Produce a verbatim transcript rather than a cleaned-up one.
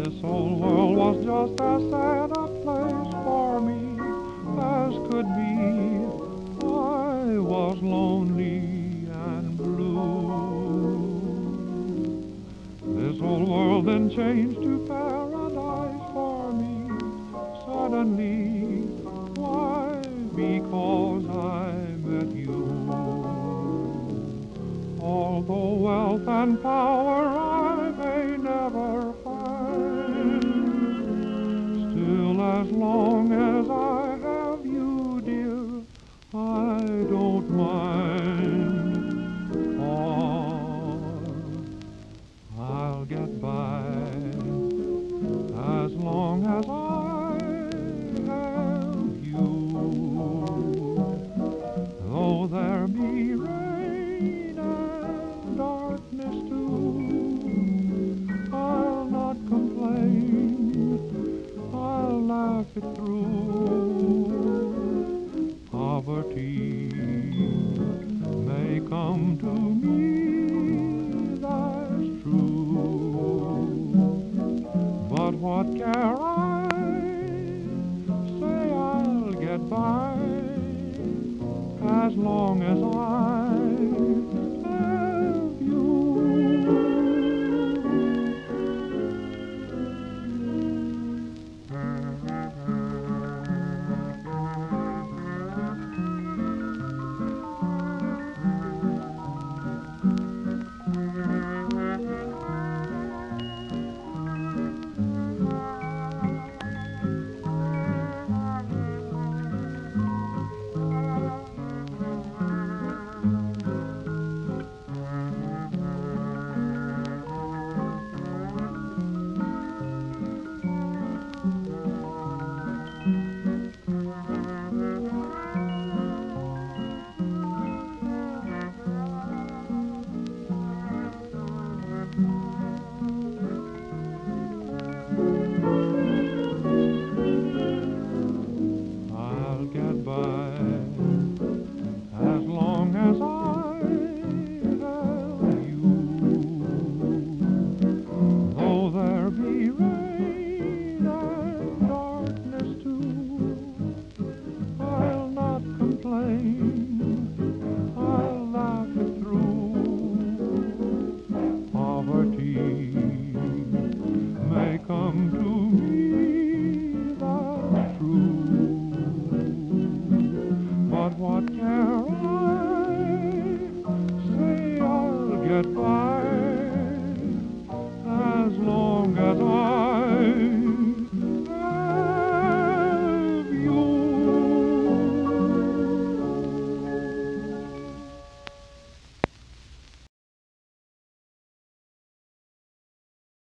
This old world was just as sad a place for me as could be. I was lonely and blue. This old world then changed to paradise for me suddenly. Why? Because I met you. Although wealth and power I may never find, still as long as I have you, dear, I don't mind. For I'll get by as long as I have you. Though there be rain and darkness too, I'll not complain, I'll laugh it through. Poverty may come to me, that's true, but what care I? Say I'll get by as long as I have you. I'll get by as long as I have you. Though there be rain and darkness too, I'll not complain, I'll laugh it through. Poverty may come to